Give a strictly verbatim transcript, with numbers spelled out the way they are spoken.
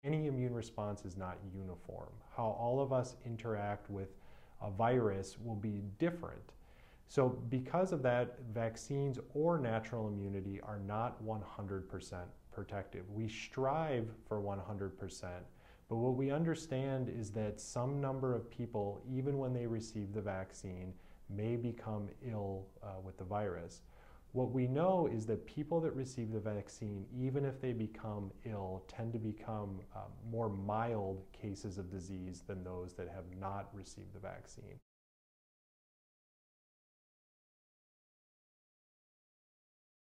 Any immune response is not uniform. How all of us interact with a virus will be different. So because of that, vaccines or natural immunity are not one hundred percent protective. We strive for one hundred percent, but what we understand is that some number of people, even when they receive the vaccine, may become ill uh, with the virus. What we know is that people that receive the vaccine, even if they become ill, tend to become um, more mild cases of disease than those that have not received the vaccine.